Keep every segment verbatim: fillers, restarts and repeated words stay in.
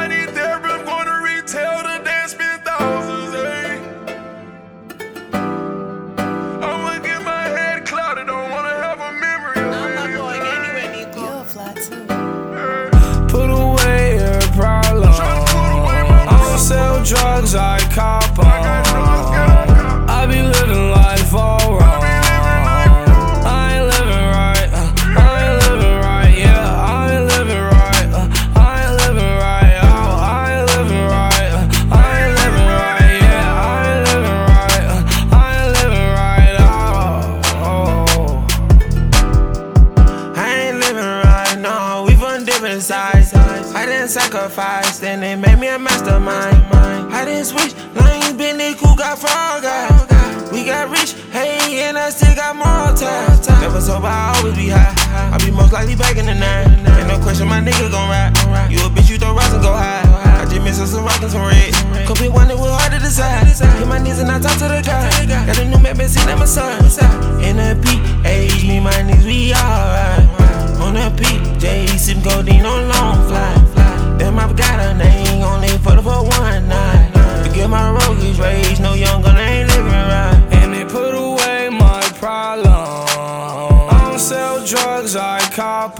I need therapy, I'm going to retail the dance, spend thousands, ayy. I'ma get my head clouded, don't wanna have a memory of I'm not anything. going anywhere, Nico. You're a fly too. Put away your problem. I don't sell drugs, I cop 'em. I be living life all wrong. I ain't living right, uh, I ain't living right, yeah, I ain't living right, uh, I ain't living right, oh, I ain't living right, uh, I ain't living right, yeah, I ain't living right, uh, I ain't living right, oh, oh. I ain't living right, no, we from different sides. I didn't sacrifice, then they made me a mastermind. I didn't switch lanes, been they cool, got frog guys. We got rich, hey, and I still got more time. Never sober, I always be high. I be most likely back in the nine. Ain't no question, my nigga gon' ride. You a bitch, you throw rocks and go high. I just miss some rock and some red. Could be one that was hard to decide. Hit my knees and I talk to the guy. Got a new man, been seen at my son. In the P H, me, my knees, we alright. On the P J, sippin' codeine on long fly. Them I've got a name, only for the for one night. Forget my roguish rage, no young gun, I ain't living right. And they put away my problem. I don't sell drugs, I cop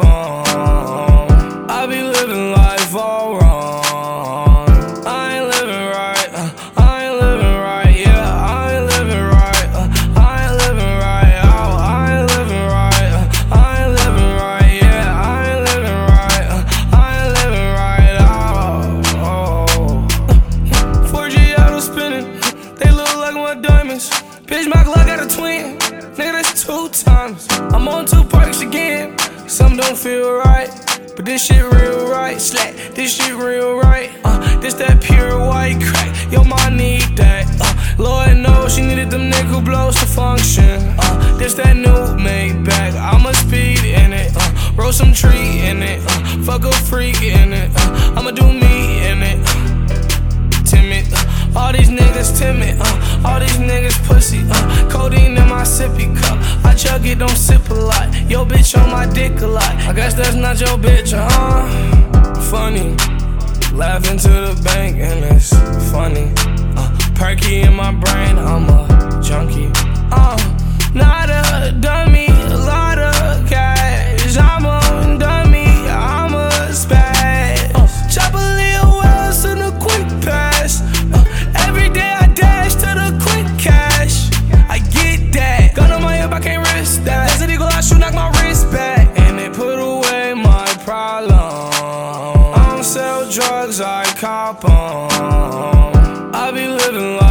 'em. I be living life all wrong. I ain't living right, uh, I ain't living right, yeah, I ain't living right, uh, I ain't living right, oh, I ain't living right, uh, I ain't living right, yeah, I ain't living right, uh, I ain't living right, oh, oh. four G auto spinning, they look like my diamonds. Bitch, my Glock got a twin, nigga, that's two times. I'm on two parks again, some don't feel right, but this shit real right. Slack, this shit real right. Uh, this that pure white crack, yo, ma need that. Uh, Lord knows she needed them nickel blows to function. Uh, this that new Maybach, I'ma speed in it. Uh, roll some tree in it. Uh, fuck a freak in it. Uh, I'ma do me in it. Timid, uh, all these niggas timid, uh, all these niggas pussy, uh, codeine in my sippy cup, I chug it, don't sip a lot, yo bitch on my dick a lot, I guess that's not your bitch, huh? Funny, laughing to the bank and it's funny, uh, perky in my brain, I'm a junkie, uh, not a dummy, a lot of cash, I'm a dummy, I'm a spaz, uh, chop a little wells to the quick pass. Uh, every day I dash to the quick cash. I get that. Gun on my hip, I can't risk that. As an eagle, I shoot, knock my wrist back. And they put away my problem. I don't sell drugs, I cop 'em. I be living life.